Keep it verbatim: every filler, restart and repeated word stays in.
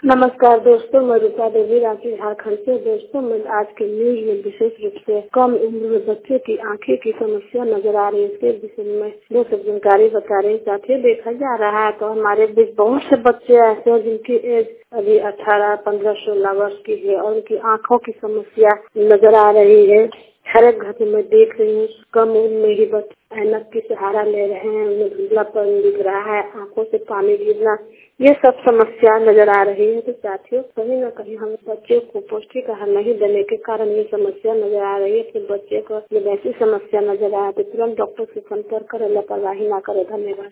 नमस्कार दोस्तों, मैं रूपा देवी रांची झारखंड से। दोस्तों, मैं आज के न्यूज में विशेष रूप से कम उम्र में बच्चे की आंखें की समस्या नजर आ रही है, इसके विषय में दो सब जानकारी बता रहे हैं। साथ ही देखा जा रहा है तो हमारे बीच बहुत से बच्चे ऐसे हैं जिनकी एज अभी अठारह पंद्रह सोलह वर्ष की है और उनकी आंखों की समस्या नजर आ रही है। हर एक घर में देख रही हूँ कम उम्र में ही बच्चे ऐनक की सहारा ले रहे हैं, उन्हें धुंधलापन दिख रहा है, आंखों से पानी गिरना, ये सब समस्या नजर आ रही है। तो साथियों, कहीं न कहीं हम बच्चे को पौष्टिक आहार नहीं देने के कारण ये समस्या नजर आ रही है। कि बच्चे को जब ऐसी समस्या नजर आए तो तुरंत डॉक्टर से संपर्क करें, लापरवाही ना करें। धन्यवाद।